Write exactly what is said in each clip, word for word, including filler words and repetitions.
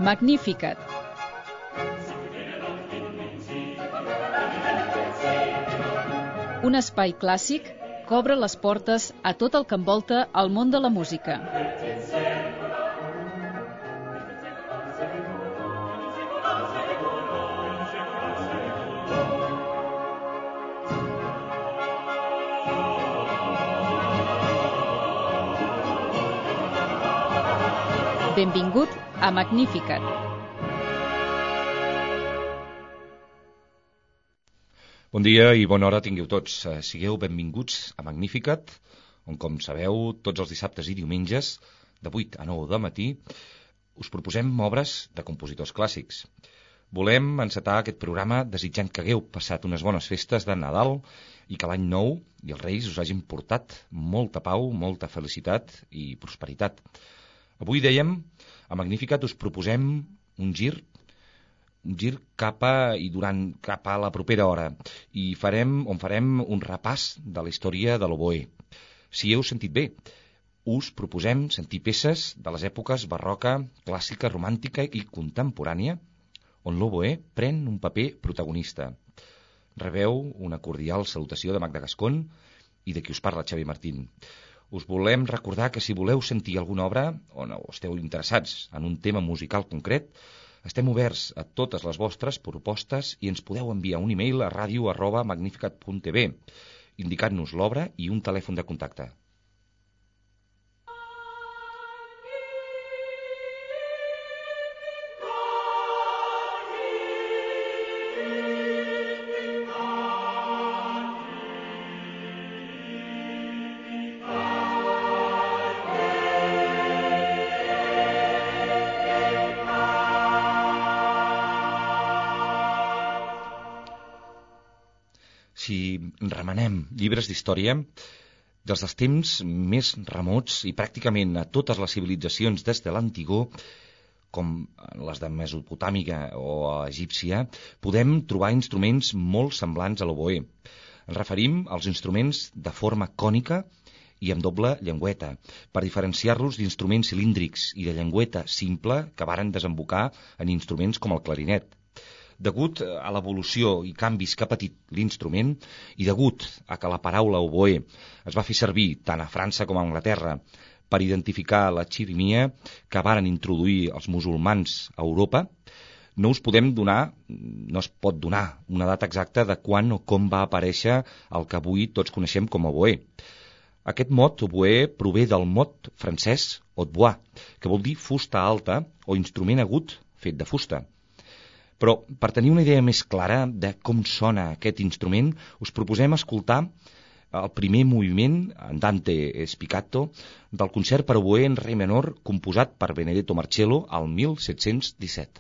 Magnificat. Un espai clàssic que obre les portes a tot el que envolta el món de la música. Benvingut a Magnificat. Bon dia i bona hora tingueu tots. Sigueu benvinguts a Magnificat, on, com sabeu, tots els dissabtes i diumenges, de vuit a nou del matí, us proposem obres de compositors clàssics. Volem encetar aquest programa desitjant que hagueu passat unes bones festes de Nadal i que l'any nou i els Reis us hagin portat molta pau, molta felicitat i prosperitat. Avui, dèiem, a Magnificat us proposem un gir, un gir cap a, i durant cap a la propera hora, i farem, on farem un repàs de la història de l'oboè. Si heu sentit bé, us proposem sentir peces de les èpoques barroca, clàssica, romàntica i contemporània, on l'oboè pren un paper protagonista. Rebeu una cordial salutació de Magda Gascón i de qui us parla, Xavi Martín. Us volem recordar que si voleu sentir alguna obra o no esteu interessats en un tema musical concret, estem oberts a totes les vostres propostes i ens podeu enviar un e-mail a ràdio arroba magnificat punt tv indicant-nos l'obra i un telèfon de contacte. Si remenem llibres d'història, des dels temps més remots i pràcticament a totes les civilitzacions des de l'antigor, com les de Mesopotàmia o egípcia, podem trobar instruments molt semblants a l'oboè. Ens referim als instruments de forma cònica i amb doble llengüeta, per diferenciar-los d'instruments cilíndrics i de llengüeta simple que varen desembocar en instruments com el clarinet. Degut a l'evolució i canvis que ha patit l'instrument i degut a que la paraula oboè es va fer servir tant a França com a Anglaterra per identificar la xirimia que varen introduir els musulmans a Europa, no us podem donar, no es pot donar una data exacta de quan o com va aparèixer el que avui tots coneixem com a oboè. Aquest mot oboè prové del mot francès hautbois, que vol dir fusta alta o instrument agut fet de fusta. Però, per tenir una idea més clara de com sona aquest instrument, us proposem escoltar el primer moviment, Andante spiccato, del concert per oboè en re menor composat per Benedetto Marcello al mil set-cents disset.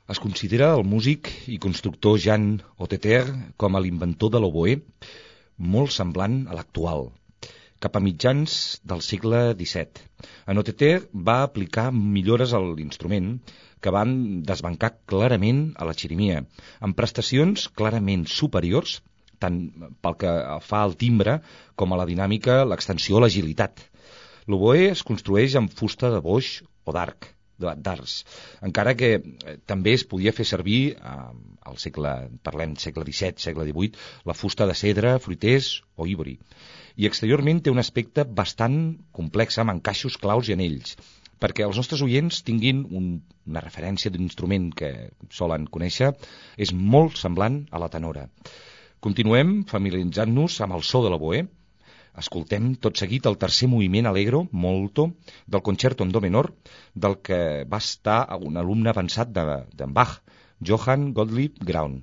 Es considera el músic i constructor Jean Oteter com a l'inventor de l'oboè, molt semblant a l'actual, cap a mitjans del segle disset. En Oteter va aplicar millores a l'instrument que van desbancar clarament a la xirimia, amb prestacions clarament superiors, tant pel que fa al timbre com a la dinàmica, l'extensió o l'agilitat. L'oboè es construeix amb fusta de boix o d'arc, d'arç, encara que també es podia fer servir eh, al segle, parlem segle disset, segle divuit, la fusta de cedre, fruiters o ibori. I exteriorment té un aspecte bastant complex, amb encaixos, claus i anells, perquè els nostres oients tinguin un, una referència d'un instrument que solen conèixer, és molt semblant a la tenora. Continuem familiaritzant-nos amb el so de l'oboè. Escoltem tot seguit el tercer moviment allegro, molto, del concerto en do menor, del que va estar un alumne avançat de, de Bach, Johann Gottlieb Graun.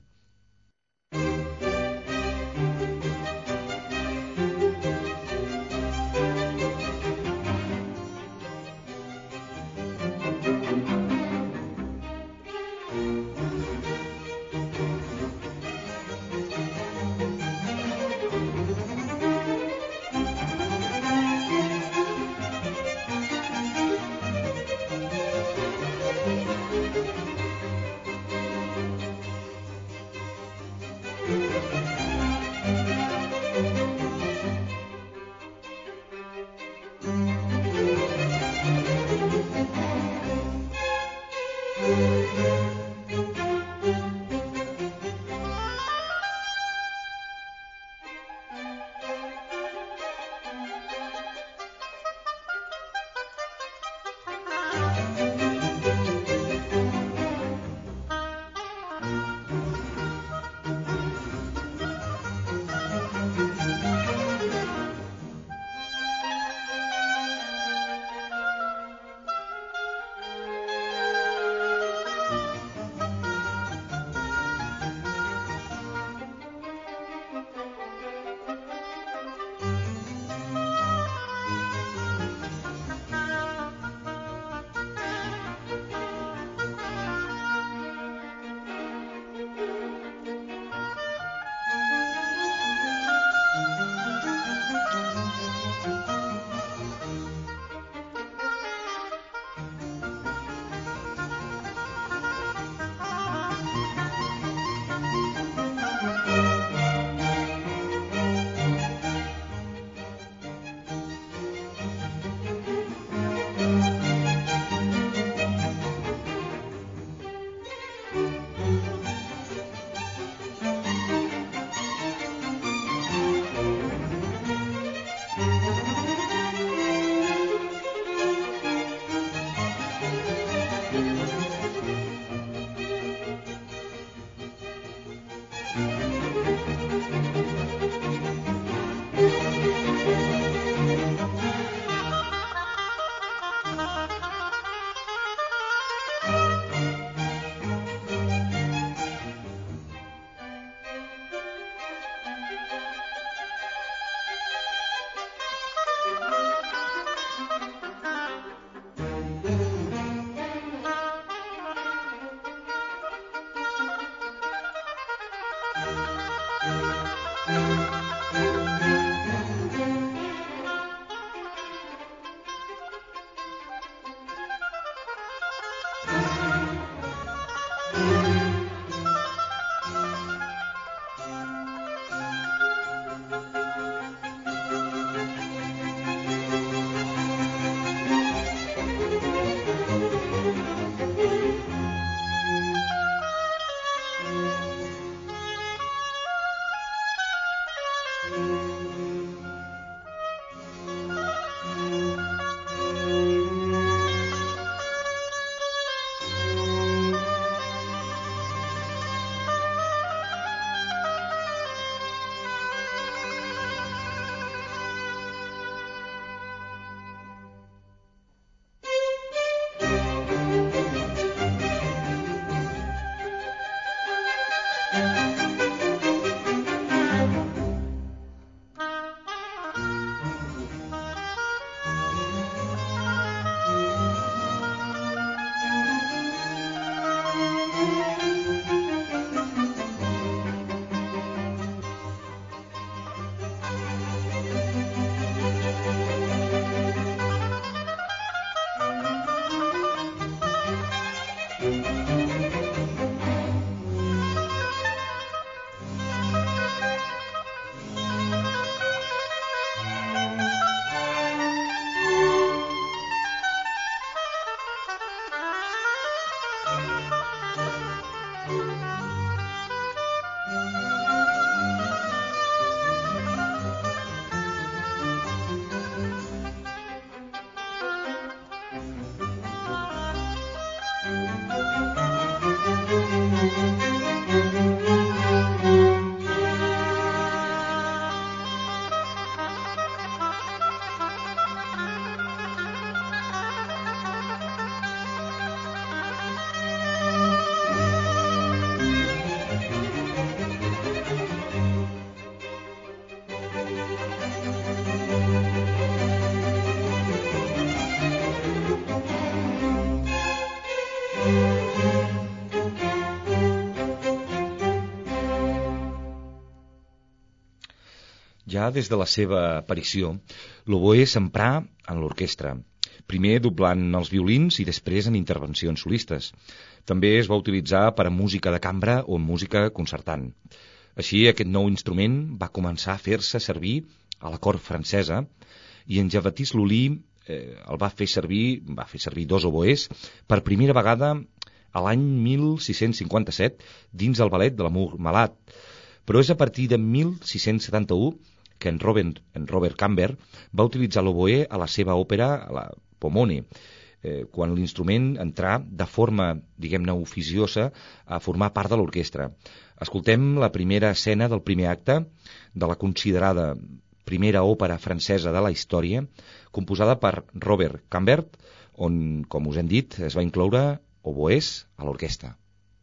Ja des de la seva aparició, l'oboè s'emprà en l'orquestra, primer doblant els violins i després en intervencions solistes. També es va utilitzar per a música de cambra o música concertant. Així, aquest nou instrument va començar a fer-se servir a la cort francesa i en Jean-Baptiste Lully eh, el va fer servir, va fer servir dos oboès per primera vegada a l'any mil sis-cents cinquanta-set dins el ballet de l'Amour Malade. Però és a partir de mil sis-cents setanta-u que en Robert, en Robert Camber va utilitzar l'oboè a la seva òpera, a la Pomone, eh, quan l'instrument entrà de forma, diguem-ne, oficiosa a formar part de l'orquestra. Escoltem la primera escena del primer acte de la considerada primera òpera francesa de la història, composada per Robert Cambert, on, com us hem dit, es va incloure oboès a l'orquestra.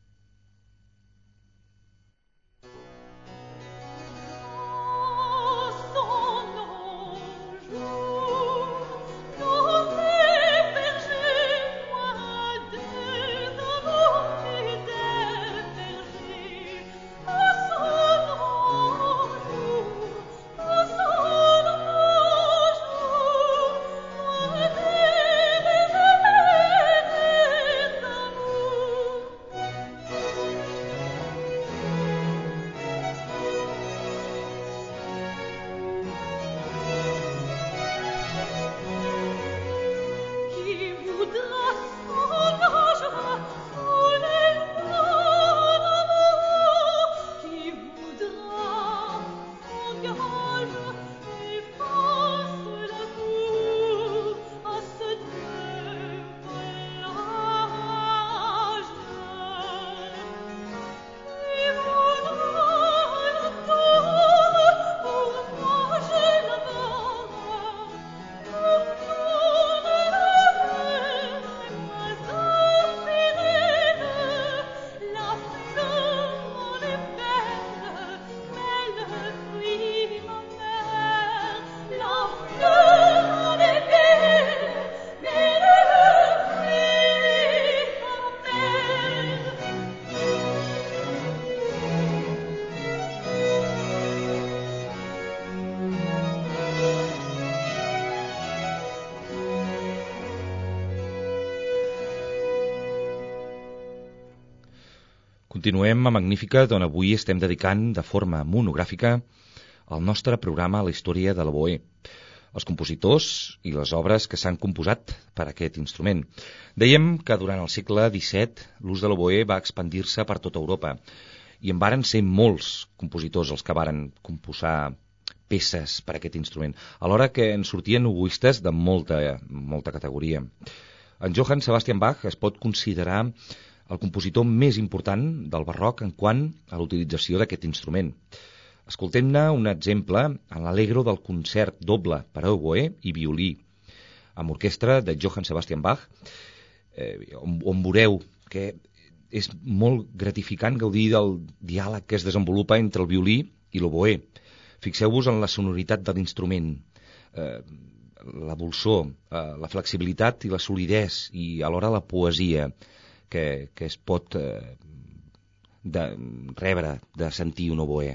Continuem a Magníficat, on avui estem dedicant de forma monogràfica el nostre programa a la història de l'oboè, els compositors i les obres que s'han composat per aquest instrument. Dèiem que durant el segle disset l'ús de l'oboè va expandir-se per tota Europa i en varen ser molts compositors els que varen composar peces per a aquest instrument, alhora que en sortien oboistes de molta, molta categoria. En Johann Sebastian Bach es pot considerar el compositor més important del barroc en quant a l'utilització d'aquest instrument. Escoltem-ne un exemple en l'Allegro del concert doble per a oboè i violí, amb orquestra de Johann Sebastian Bach, eh, on, on veureu que és molt gratificant gaudir del diàleg que es desenvolupa entre el violí i l'oboè. Fixeu-vos en la sonoritat de l'instrument, eh, la dolçor, eh, la flexibilitat i la solidesa i alhora la poesia que, que es pot eh, de, rebre de sentir un oboè.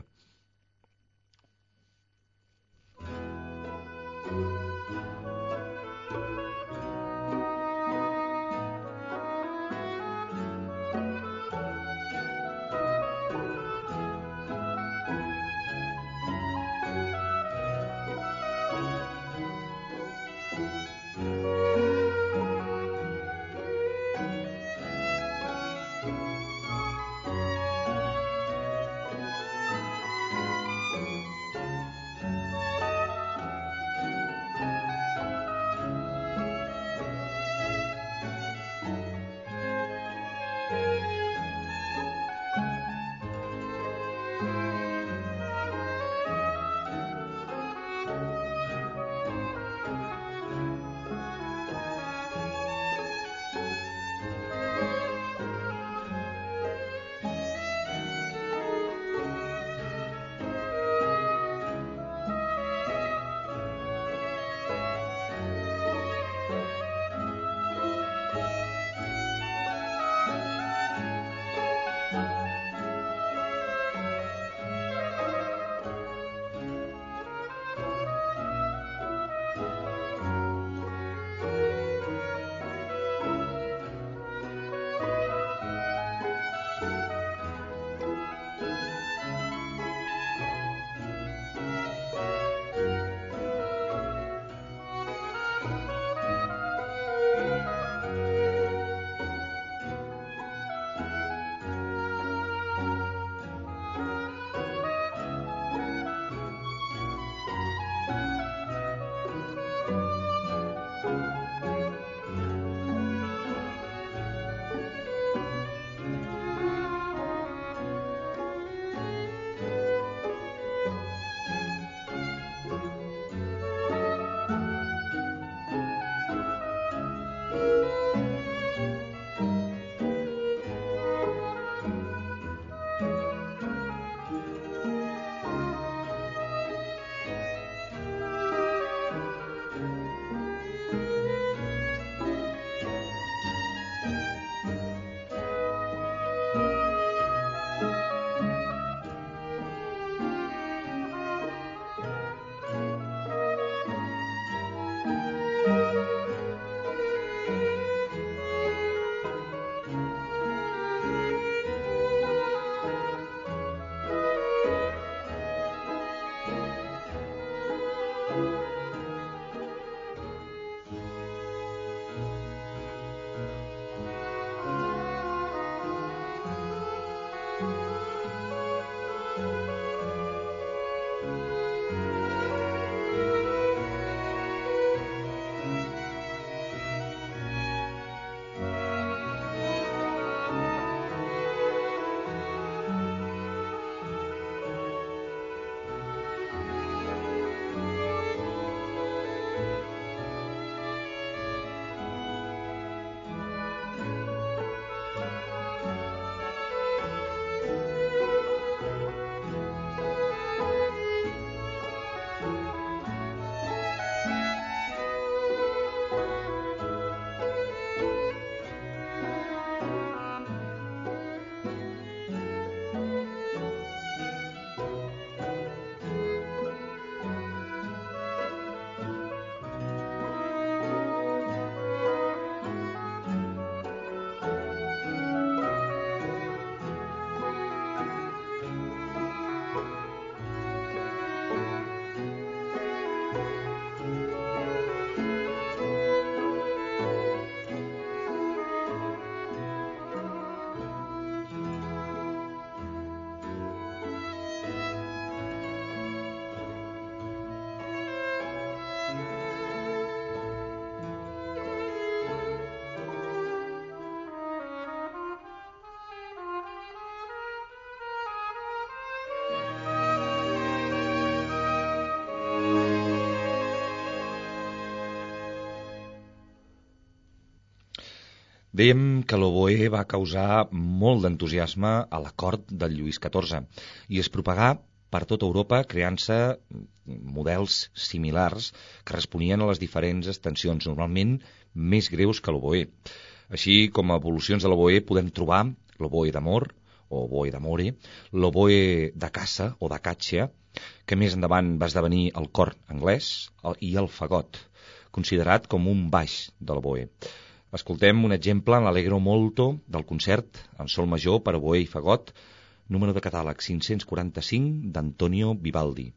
Dèiem que l'oboè va causar molt d'entusiasme a la cort del Lluís catorze i es propagà per tota Europa creant-se models similars que responien a les diferents extensions, normalment més greus que l'oboè. Així com a evolucions de l'oboè podem trobar l'oboè d'amor, o oboè d'amore, l'oboè de caça o de caccia, que més endavant va esdevenir el cor anglès, i el fagot, considerat com un baix de l'oboè. Escoltem un exemple en l'Allegro molto del concert en sol major per oboè i fagot, número de catàleg cinc-cents quaranta-cinc d'Antonio Vivaldi.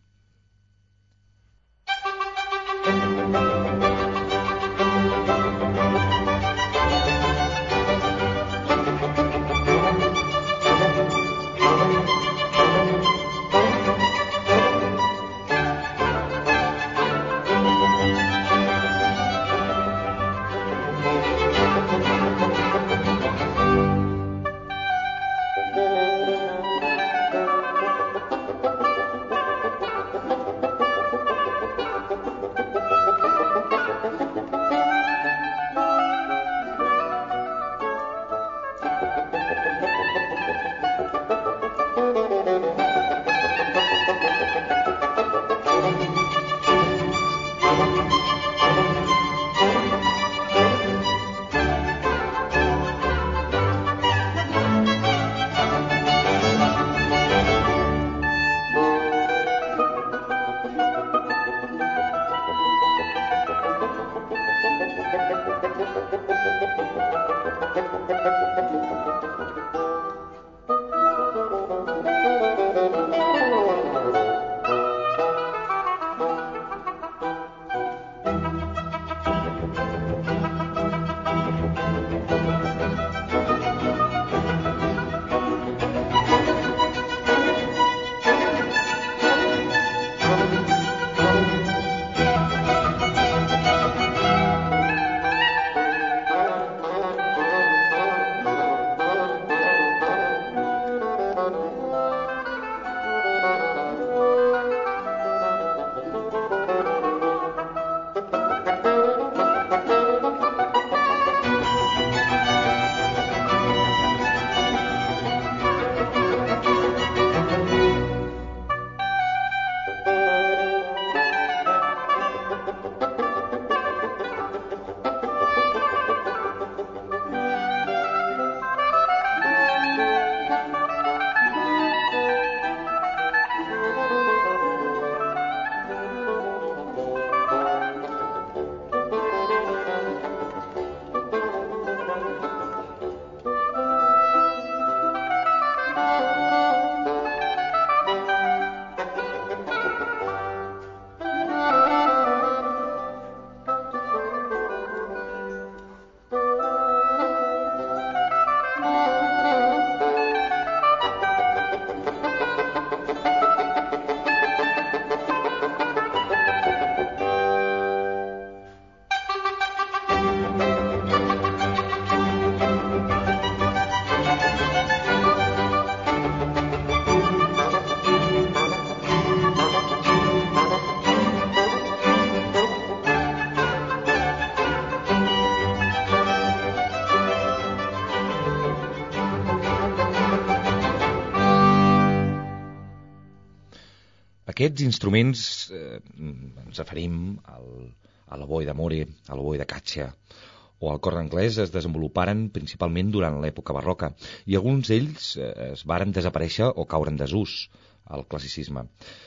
Aquests instruments, eh, ens referim al, a l'oboè d'amore, a l'oboè de caccia o al cor anglès, es desenvoluparen principalment durant l'època barroca i alguns d'ells eh, es varen desaparèixer o caure en desús al classicisme.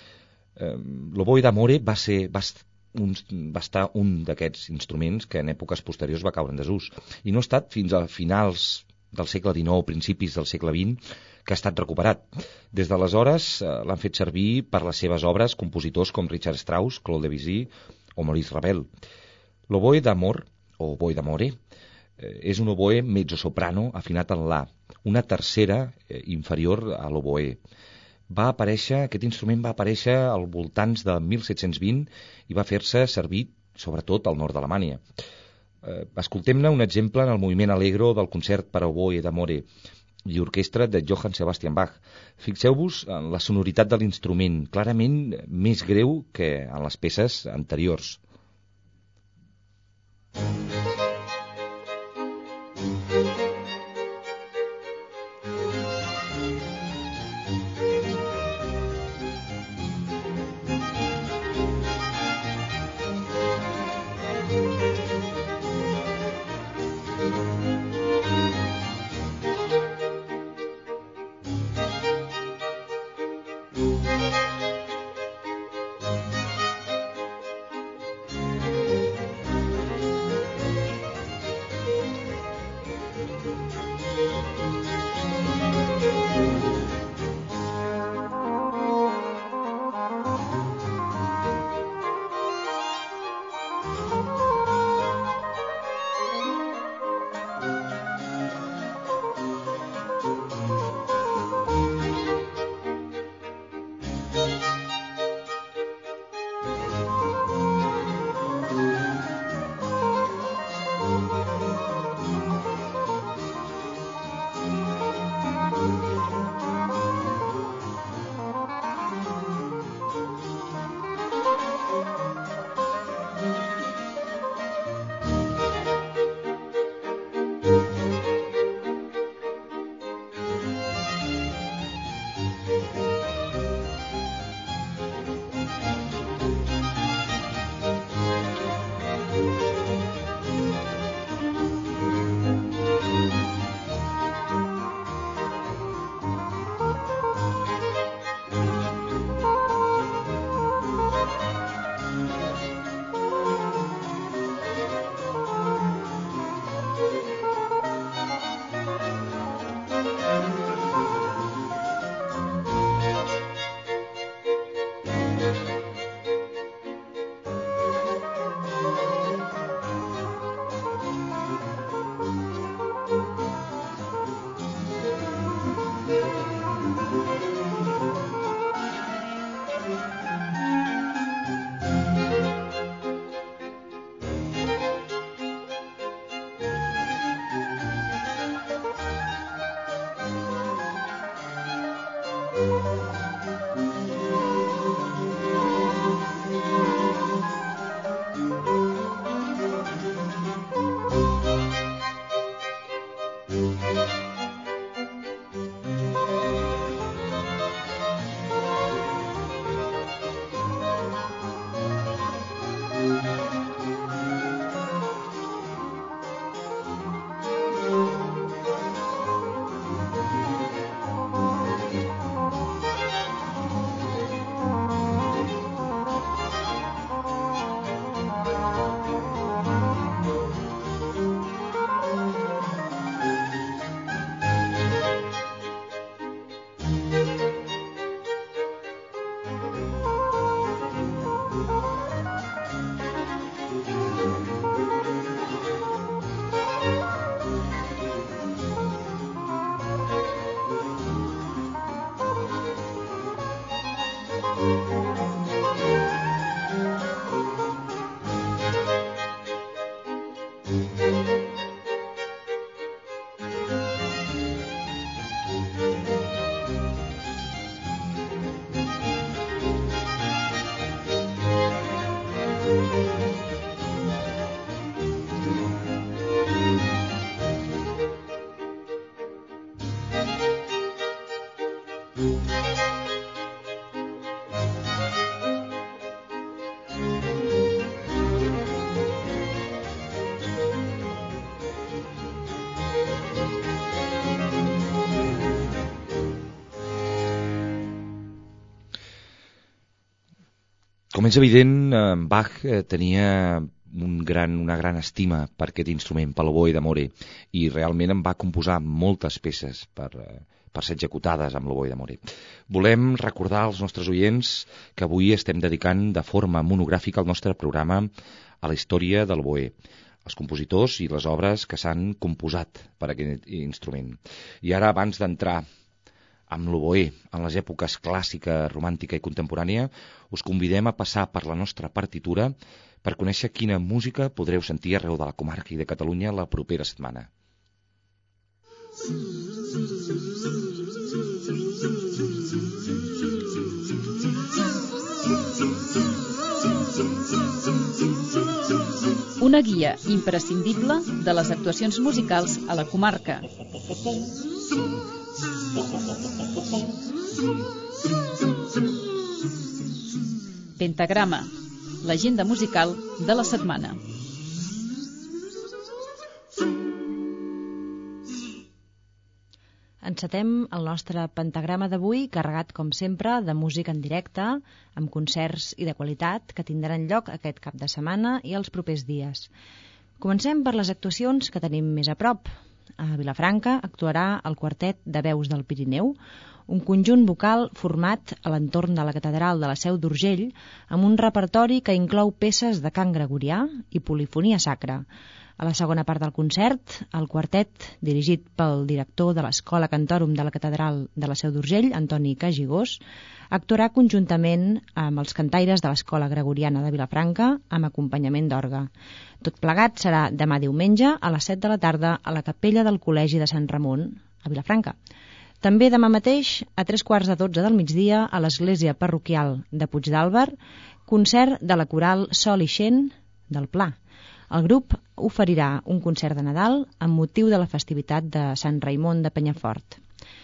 Eh, l'oboè d'amore va ser va, un, va estar un d'aquests instruments que en èpoques posteriors va caure en desús i no ha estat fins a finals del segle dinou, principis del segle vint, que ha estat recuperat. Des d'aleshores eh, l'han fet servir per les seves obres compositors com Richard Strauss, Claude Debussy o Maurice Ravel. L'oboè d'amor, o oboè d'amore, eh, és un oboè mezzosoprano afinat en la, una tercera eh, inferior a l'oboè. Va aparèixer, aquest instrument va aparèixer al voltants de mil set-cents vint i va fer-se servir sobretot al nord d'Alemanya. Eh, escoltem-ne un exemple en el moviment allegro del concert per a oboè d'amore i orquestra de Johann Sebastian Bach. Fixeu-vos en la sonoritat de l'instrument, clarament més greu que en les peces anteriors. Thank you. Com és evident, Bach tenia un gran, una gran estima per aquest instrument, per l'oboe d'amore, i realment en va composar moltes peces per, per ser executades amb l'oboe d'amore. Volem recordar als nostres oients que avui estem dedicant de forma monogràfica el nostre programa a la història de l'oboe, els compositors i les obres que s'han composat per aquest instrument. I ara, abans d'entrar amb l'oboe en les èpoques clàssica, romàntica i contemporània, us convidem a passar per la nostra partitura per conèixer quina música podreu sentir arreu de la comarca i de Catalunya la propera setmana. Una guia imprescindible de les actuacions musicals a la comarca. Pentagrama, l'agenda musical de la setmana. Encetem el nostre pentagrama d'avui, carregat, com sempre, de música en directe, amb concerts i de qualitat que tindran lloc aquest cap de setmana i els propers dies. Comencem per les actuacions que tenim més a prop. A Vilafranca actuarà el Quartet de Veus del Pirineu, un conjunt vocal format a l'entorn de la catedral de la Seu d'Urgell, amb un repertori que inclou peces de cant gregorià i polifonia sacra. A la segona part del concert, el quartet, dirigit pel director de l'Escola Cantòrum de la Catedral de la Seu d'Urgell, Antoni Cagigós, actuarà conjuntament amb els cantaires de l'Escola Gregoriana de Vilafranca amb acompanyament d'orgue. Tot plegat serà demà diumenge a les set de la tarda a la capella del Col·legi de Sant Ramon, a Vilafranca. També demà mateix, a tres quarts de dotze del migdia, a l'església parroquial de Puigdàlber, concert de la coral Sol Ixent del Pla. El grup oferirà un concert de Nadal amb motiu de la festivitat de Sant Raimon de Penyafort.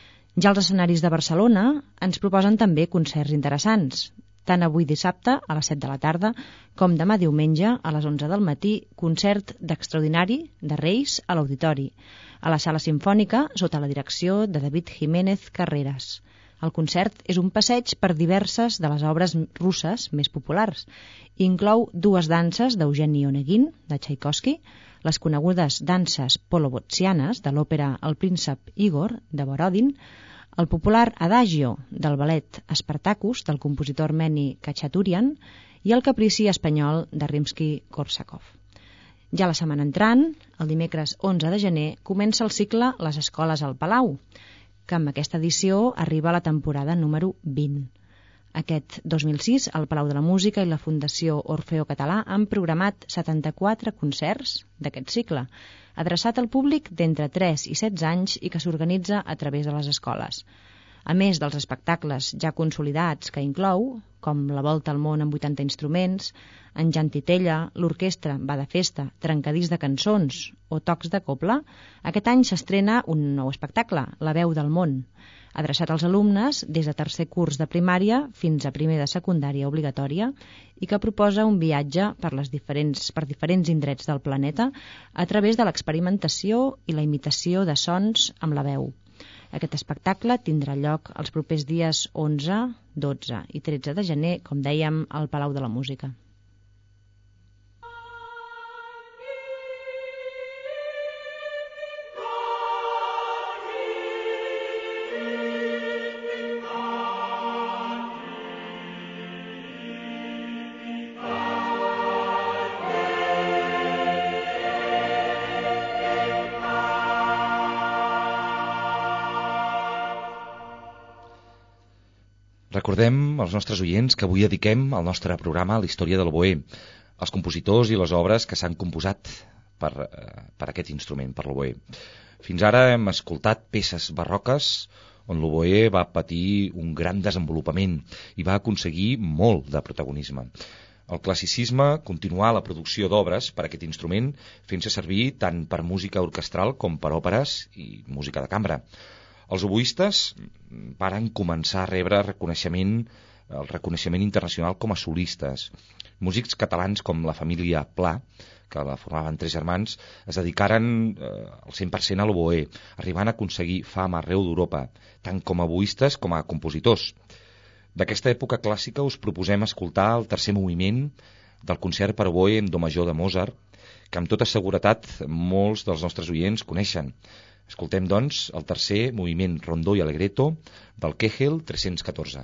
Ja els escenaris de Barcelona ens proposen també concerts interessants, tant avui dissabte a les set de la tarda com demà diumenge a les onze del matí, concert d'extraordinari de Reis a l'Auditori, a la Sala Simfònica sota la direcció de David Jiménez Carreras. El concert és un passeig per diverses de les obres russes més populars. Inclou dues danses d'Eugeni Onegin, de Tchaikovsky, les conegudes danses polobotsianes de l'òpera El príncep Igor, de Borodin, el popular Adagio del ballet Spartacus, del compositor armeni Khachaturian, i el caprici espanyol de Rimsky-Korsakov. Ja la setmana entrant, el dimecres onze de gener, comença el cicle Les Escoles al Palau, que amb aquesta edició arriba a la temporada número vint. Aquest dos mil sis, el Palau de la Música i la Fundació Orfeo Català han programat setanta-quatre concerts d'aquest cicle, adreçat al públic d'entre tres i setze anys i que s'organitza a través de les escoles. A més dels espectacles ja consolidats que inclou, com la Volta al món amb vuitanta instruments, en Jan Titella, l'orquestra Va de Festa, trencadís de cançons o tocs de cobla, aquest any s'estrena un nou espectacle, La veu del món, adreçat als alumnes des de tercer curs de primària fins a primer de secundària obligatòria i que proposa un viatge per, les diferents, per diferents indrets del planeta a través de l'experimentació i la imitació de sons amb la veu. Aquest espectacle tindrà lloc els propers dies onze, dotze i tretze de gener, com dèiem, al Palau de la Música. Recordem als nostres oients que avui dediquem el nostre programa a la història de l'oboè, als compositors i les obres que s'han composat per, per aquest instrument, per l'oboè. Fins ara hem escoltat peces barroques on l'oboè va patir un gran desenvolupament i va aconseguir molt de protagonisme. El classicisme continuà la producció d'obres per a aquest instrument, fent-se servir tant per música orquestral com per òperes i música de cambra. Els oboistes varen començar a rebre reconeixement, el reconeixement internacional com a solistes. Músics catalans com la família Pla, que la formaven tres germans, es dedicaren eh, al cent per cent a l'oboè, arribant a aconseguir fama arreu d'Europa, tant com a oboistes com a compositors. D'aquesta època clàssica us proposem escoltar el tercer moviment del concert per oboè en do major de Mozart, que amb tota seguretat molts dels nostres oients coneixen. Escoltem, doncs, el tercer moviment rondó i allegretto del Kegel tres-cents catorze.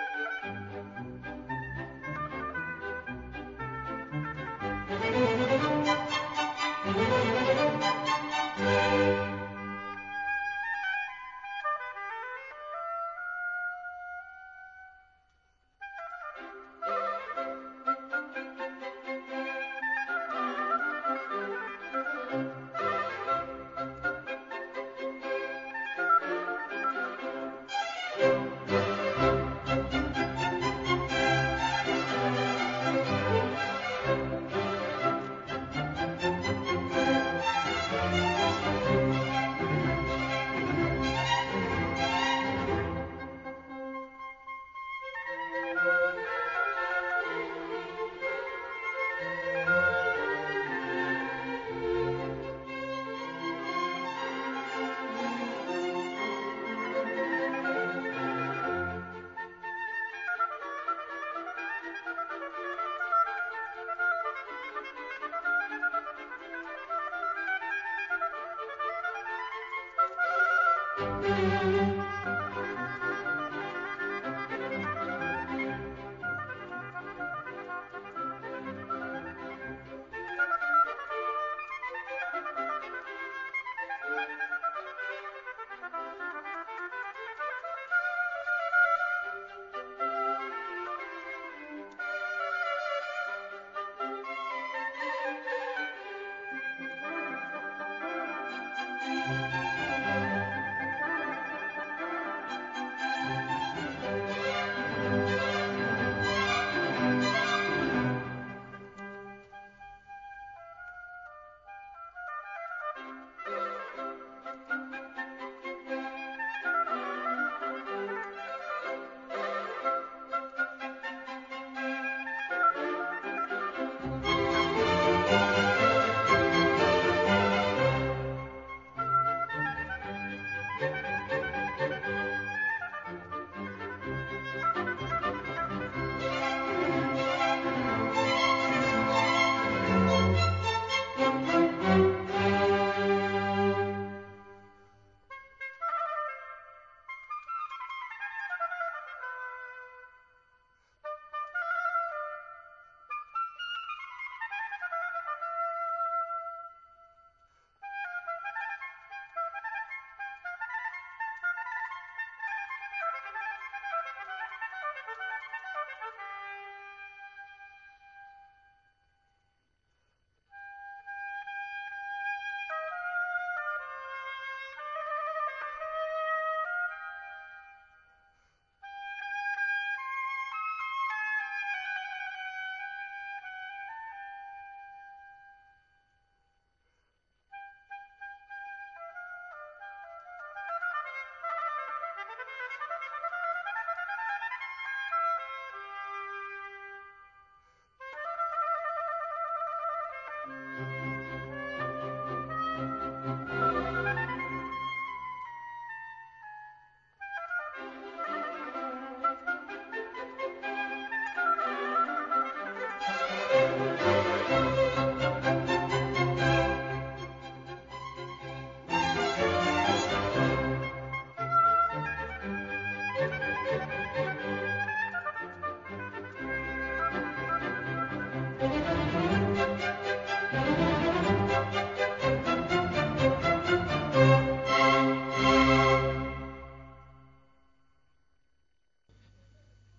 Thank you.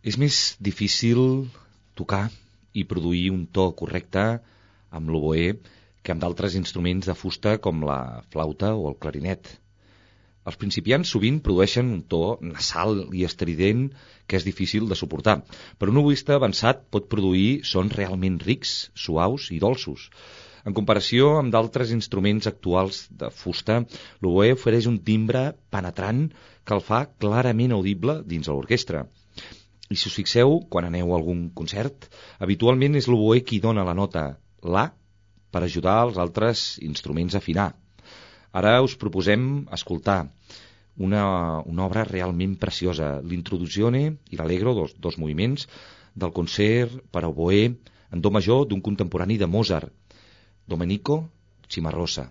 És més difícil tocar i produir un to correcte amb l'oboè que amb d'altres instruments de fusta com la flauta o el clarinet. Els principiants sovint produeixen un to nasal i estrident que és difícil de suportar, però un oboista avançat pot produir sons realment rics, suaus i dolços. En comparació amb d'altres instruments actuals de fusta, l'oboè ofereix un timbre penetrant que el fa clarament audible dins l'orquestra. I si us fixeu, quan aneu a algun concert, habitualment és l'oboè qui dona la nota La per ajudar els altres instruments a afinar. Ara us proposem escoltar una, una obra realment preciosa, l'Introduzione i l'Allegro, dos, dos moviments, del concert per a oboè en do major d'un contemporani de Mozart, Domenico Cimarosa.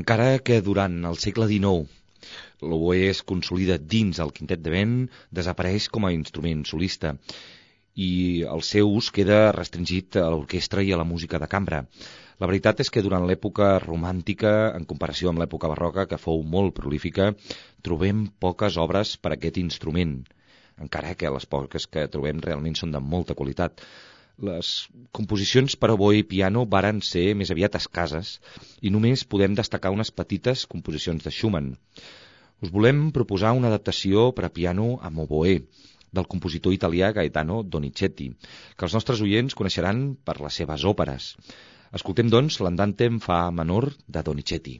Encara que durant el segle dinou l'oboè es consolida dins el quintet de vent, desapareix com a instrument solista i el seu ús queda restringit a l'orquestra i a la música de cambra. La veritat és que durant l'època romàntica, en comparació amb l'època barroca, que fou molt prolífica, trobem poques obres per a aquest instrument, encara que les poques que trobem realment són de molta qualitat. Les composicions per a oboè i piano varen ser més aviat escasses i només podem destacar unes petites composicions de Schumann. Us volem proposar una adaptació per a piano amb oboè del compositor italià Gaetano Donizetti, que els nostres oients coneixeran per les seves òperes. Escoltem, doncs, l'Andante en fa menor de Donizetti.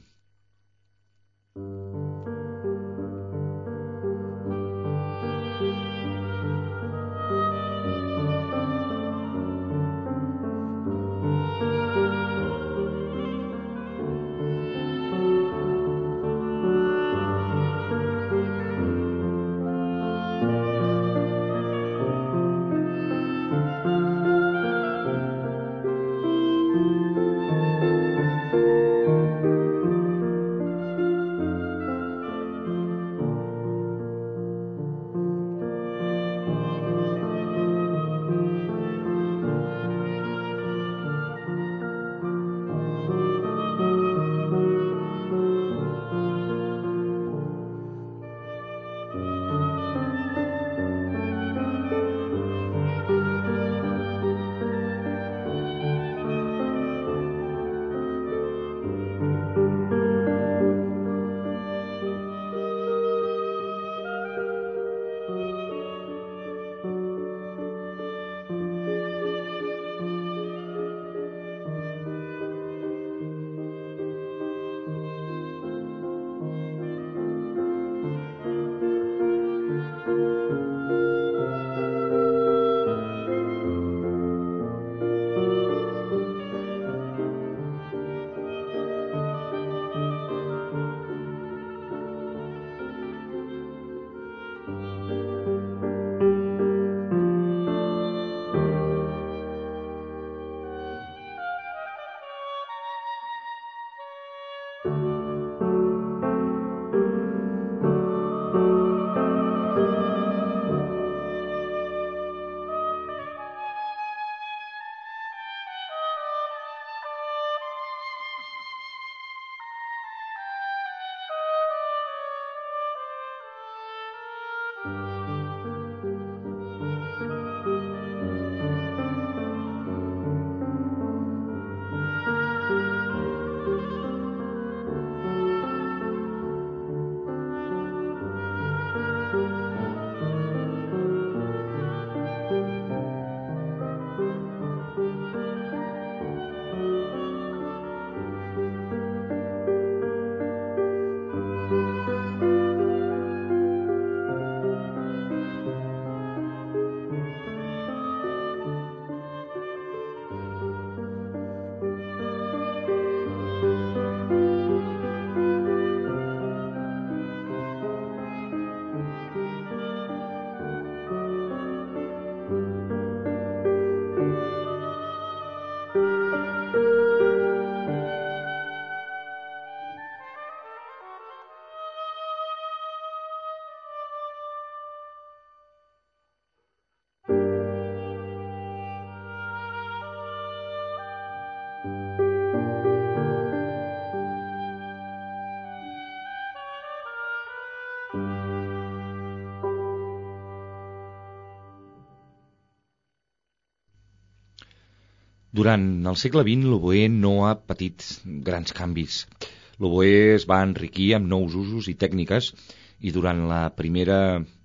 Durant el segle vint, l'oboè no ha patit grans canvis. L'oboè es va enriquir amb nous usos i tècniques i durant la primera,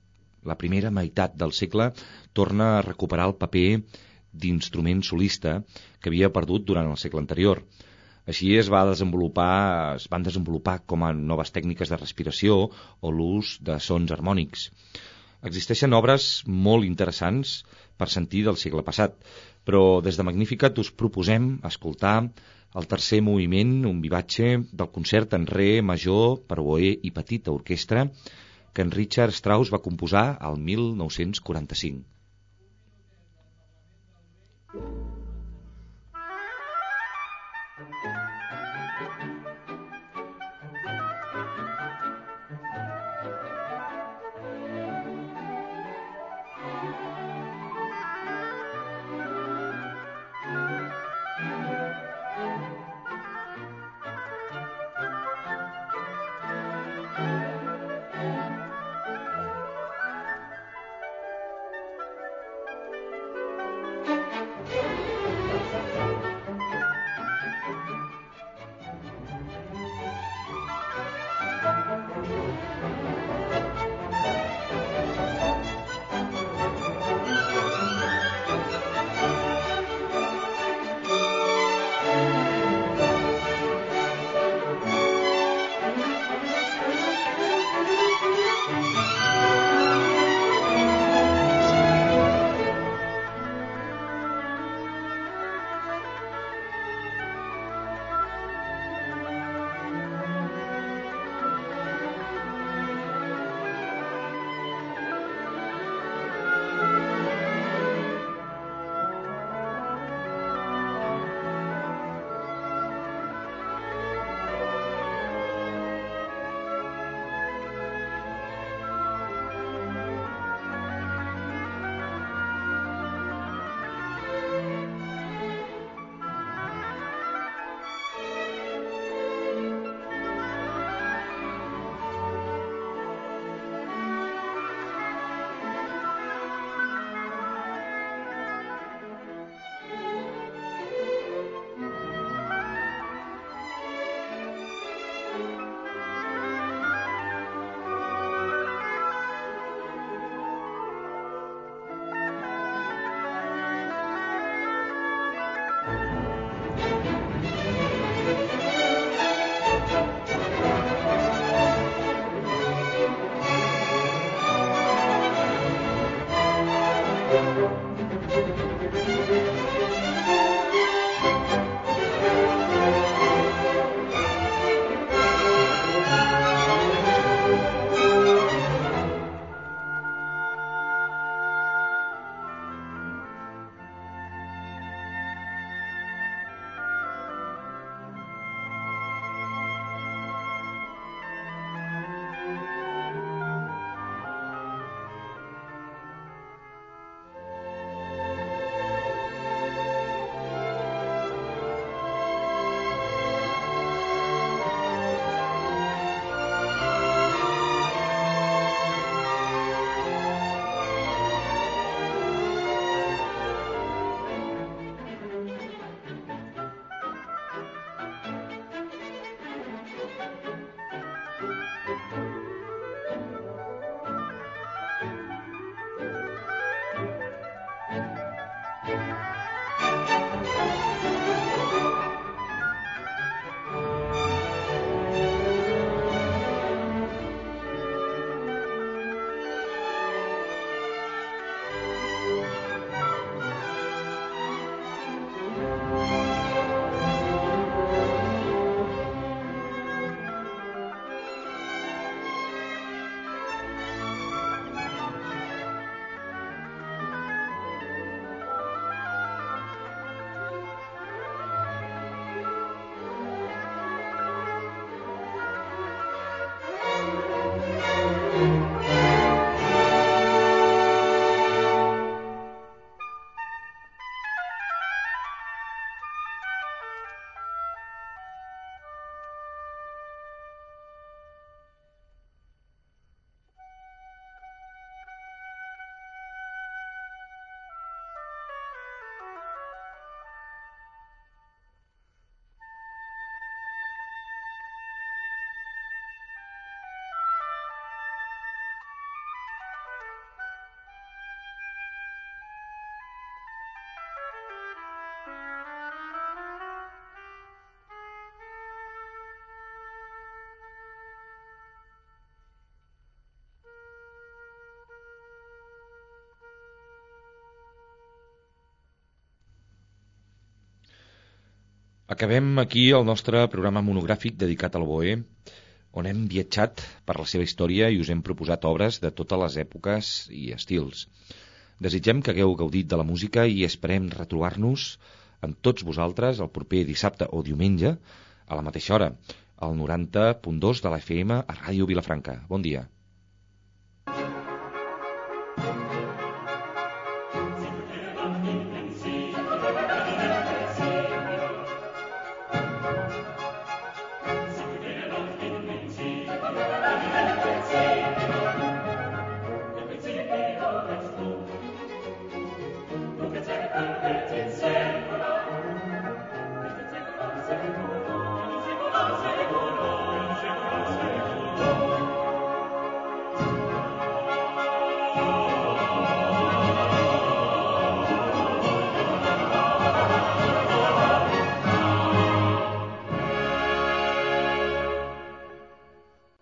la primera meitat del segle torna a recuperar el paper d'instrument solista que havia perdut durant el segle anterior. Així es, va desenvolupar, es van desenvolupar com a noves tècniques de respiració o l'ús de sons harmònics. Existeixen obres molt interessants per sentir del segle passat, però des de Magnificat us proposem escoltar el tercer moviment, un vivatge del concert en re major per oboè i petita orquestra que en Richard Strauss va composar el mil nou-cents quaranta-cinc. Acabem aquí el nostre programa monogràfic dedicat al Boé, on hem viatjat per la seva història i us hem proposat obres de totes les èpoques i estils. Desitgem que hagueu gaudit de la música i esperem retrobar-nos amb tots vosaltres el proper dissabte o diumenge a la mateixa hora, al noranta punt dos de la F M a Ràdio Vilafranca. Bon dia.